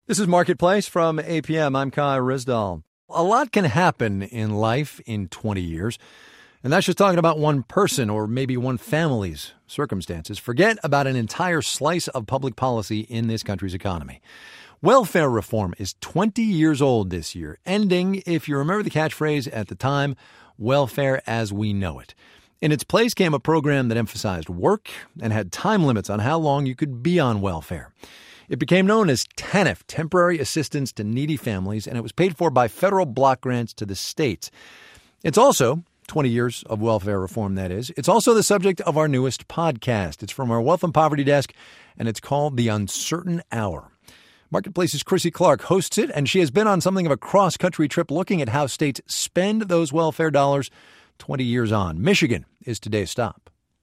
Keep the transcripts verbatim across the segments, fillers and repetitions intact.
This is Marketplace from A P M. I'm Kai Risdall. A lot can happen in life in twenty years, and that's just talking about one person or maybe one family's circumstances. Forget about an entire slice of public policy in this country's economy. Welfare reform is twenty years old this year, ending, if you remember the catchphrase at the time, welfare as we know it. In its place came a program that emphasized work and had time limits on how long you could be on welfare. It became known as TANF, Temporary Assistance to Needy Families, and it was paid for by federal block grants to the states. It's also twenty years of welfare reform, that is. It's also the subject of our newest podcast. It's from our Wealth and Poverty desk, and it's called The Uncertain Hour. Marketplace's Chrissy Clark hosts it, and she has been on something of a cross-country trip looking at how states spend those welfare dollars twenty years on. Michigan is today's stop.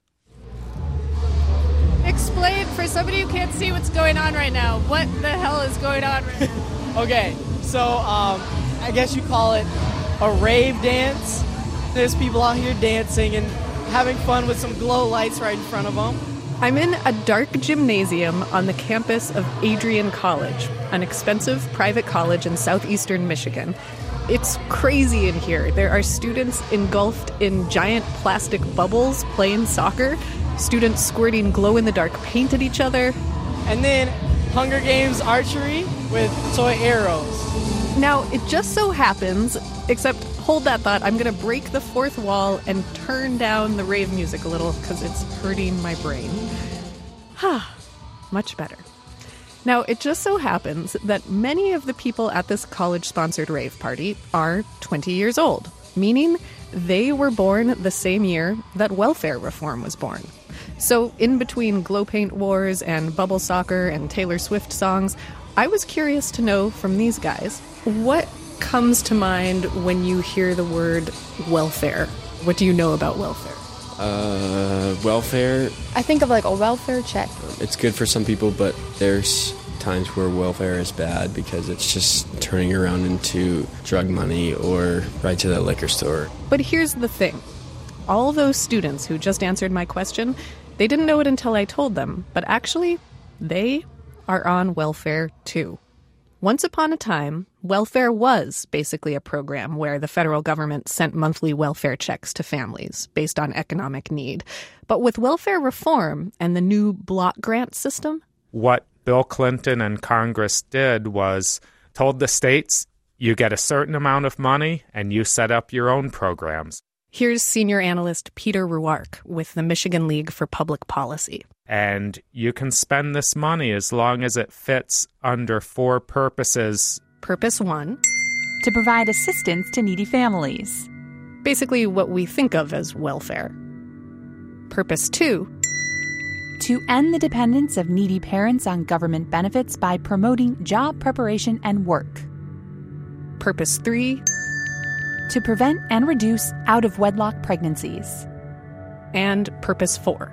Explain for somebody who can't see what's going on right now. What the hell is going on right now? Okay, so um, I guess you call it a rave dance. There's people out here dancing and having fun with some glow lights right in front of them. I'm in a dark gymnasium on the campus of Adrian College, an expensive private college in southeastern Michigan. It's crazy in here. There are students engulfed in giant plastic bubbles playing soccer, students squirting glow-in-the-dark paint at each other. And then Hunger Games archery with toy arrows. Now, it just so happens, except hold that thought, I'm going to break the fourth wall and turn down the rave music a little because it's hurting my brain. Much better. Now, it just so happens that many of the people at this college-sponsored rave party are twenty years old, meaning they were born the same year that welfare reform was born. So in between glow paint wars and bubble soccer and Taylor Swift songs, I was curious to know from these guys, what comes to mind when you hear the word welfare? What do you know about welfare? Uh, welfare. I think of like a welfare check. It's good for some people, but there's times where welfare is bad because it's just turning around into drug money or right to the liquor store. But here's the thing. All those students who just answered my question, they didn't know it until I told them, but actually, they are on welfare too. Once upon a time, welfare was basically a program where the federal government sent monthly welfare checks to families based on economic need. But with welfare reform and the new block grant system, what Bill Clinton and Congress did was told the states, you get a certain amount of money and you set up your own programs. Here's senior analyst Peter Ruark with the Michigan League for Public Policy. And you can spend this money as long as it fits under four purposes. Purpose one, to provide assistance to needy families. Basically what we think of as welfare. Purpose two, to end the dependence of needy parents on government benefits by promoting job preparation and work. Purpose three, to prevent and reduce out-of-wedlock pregnancies. And purpose four,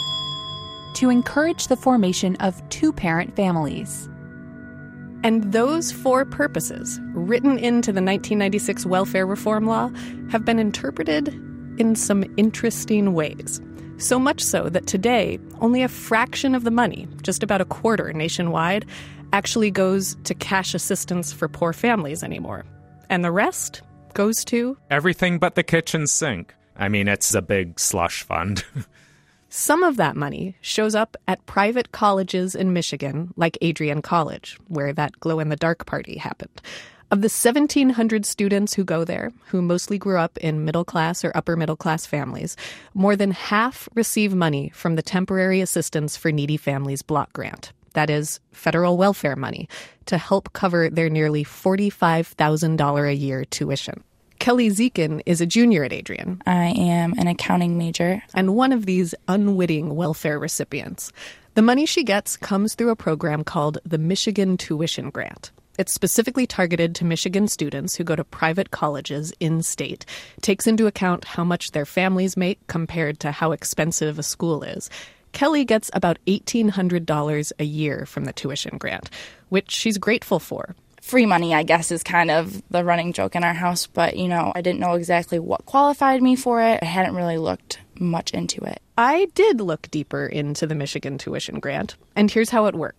to encourage the formation of two-parent families. And those four purposes, written into the nineteen ninety-six welfare reform law, have been interpreted in some interesting ways. So much so that today, only a fraction of the money, just about a quarter nationwide, actually goes to cash assistance for poor families anymore. And the rest goes to everything but the kitchen sink. I mean, it's a big slush fund. Some of that money shows up at private colleges in Michigan, like Adrian College, where that glow-in-the-dark party happened. Of the seventeen hundred students who go there, who mostly grew up in middle-class or upper-middle-class families, more than half receive money from the Temporary Assistance for Needy Families block grant. That is, federal welfare money, to help cover their nearly forty-five thousand dollars a year tuition. Kelly Zekin is a junior at Adrian. I am an accounting major. And one of these unwitting welfare recipients. The money she gets comes through a program called the Michigan Tuition Grant. It's specifically targeted to Michigan students who go to private colleges in-state. It takes into account how much their families make compared to how expensive a school is. Kelly gets about eighteen hundred dollars a year from the tuition grant, which she's grateful for. Free money, I guess, is kind of the running joke in our house. But, you know, I didn't know exactly what qualified me for it. I hadn't really looked much into it. I did look deeper into the Michigan Tuition Grant, and here's how it works.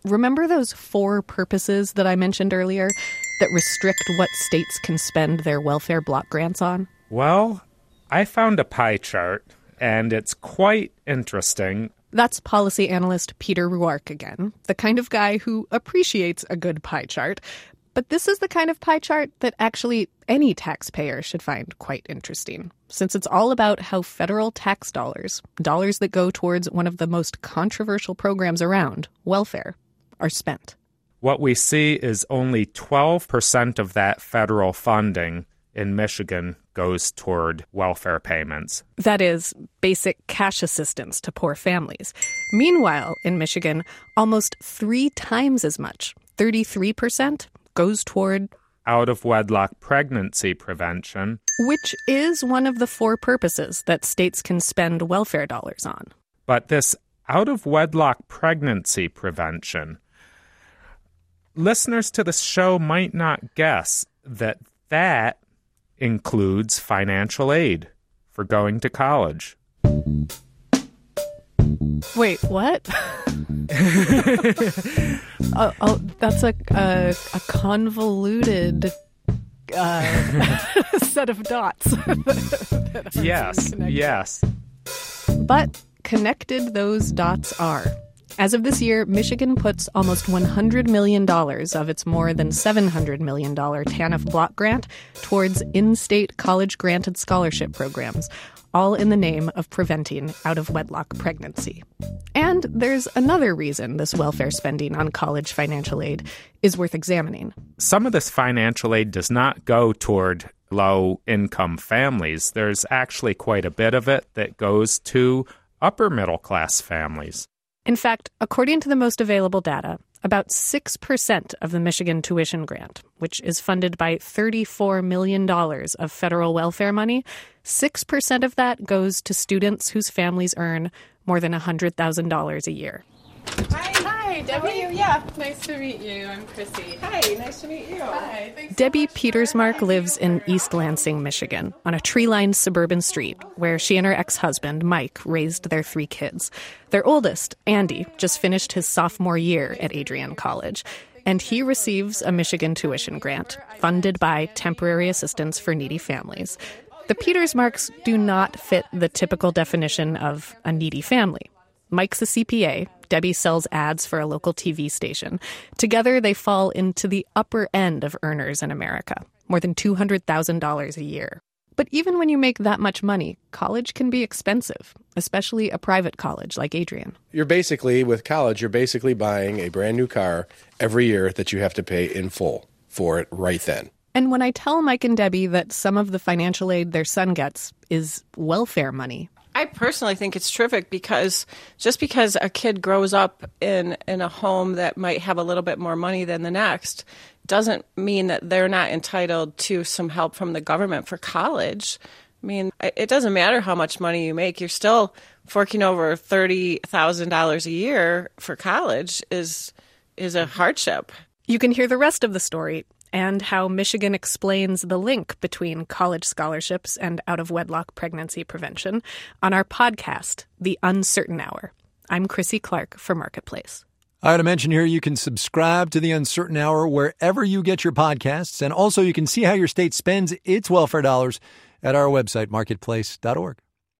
Remember those four purposes that I mentioned earlier that restrict what states can spend their welfare block grants on? Well, I found a pie chart, and it's quite interesting. That's policy analyst Peter Ruark again, the kind of guy who appreciates a good pie chart. But this is the kind of pie chart that actually any taxpayer should find quite interesting, since it's all about how federal tax dollars, dollars that go towards one of the most controversial programs around, welfare, are spent. What we see is only twelve percent of that federal funding in Michigan goes toward welfare payments. That is, basic cash assistance to poor families. Meanwhile, in Michigan, almost three times as much, thirty-three percent, goes toward out-of-wedlock pregnancy prevention, which is one of the four purposes that states can spend welfare dollars on. But this out-of-wedlock pregnancy prevention, listeners to the show might not guess that that includes financial aid for going to college. Wait, what? oh, oh, that's a a, a convoluted uh, set of dots. Yes, yes. But connected those dots are. As of this year, Michigan puts almost one hundred million dollars of its more than seven hundred million dollars TANF block grant towards in-state college-granted scholarship programs, all in the name of preventing out-of-wedlock pregnancy. And there's another reason this welfare spending on college financial aid is worth examining. Some of this financial aid does not go toward low-income families. There's actually quite a bit of it that goes to upper-middle-class families. In fact, according to the most available data, about six percent of the Michigan tuition grant, which is funded by thirty-four million dollars of federal welfare money, six percent of that goes to students whose families earn more than one hundred thousand dollars a year. Hi, hi, Debbie. Yeah, nice to meet you. I'm Chrissy. Hi, nice to meet you. Hi, thanks. Debbie Petersmark lives in East Lansing, Michigan, on a tree-lined suburban street where she and her ex-husband, Mike, raised their three kids. Their oldest, Andy, just finished his sophomore year at Adrian College, and he receives a Michigan tuition grant funded by Temporary Assistance for Needy Families. The Petersmarks do not fit the typical definition of a needy family. Mike's a C P A. Debbie sells ads for a local T V station. Together, they fall into the upper end of earners in America, more than two hundred thousand dollars a year. But even when you make that much money, college can be expensive, especially a private college like Adrian. You're basically, with college, you're basically buying a brand new car every year that you have to pay in full for it right then. And when I tell Mike and Debbie that some of the financial aid their son gets is welfare money, I personally think it's terrific because just because a kid grows up in, in a home that might have a little bit more money than the next doesn't mean that they're not entitled to some help from the government for college. I mean, it doesn't matter how much money you make. You're still forking over thirty thousand dollars a year for college is is a hardship. You can hear the rest of the story and how Michigan explains the link between college scholarships and out-of-wedlock pregnancy prevention on our podcast, The Uncertain Hour. I'm Chrissy Clark for Marketplace. I ought to mention here you can subscribe to The Uncertain Hour wherever you get your podcasts, and also you can see how your state spends its welfare dollars at our website, marketplace dot org.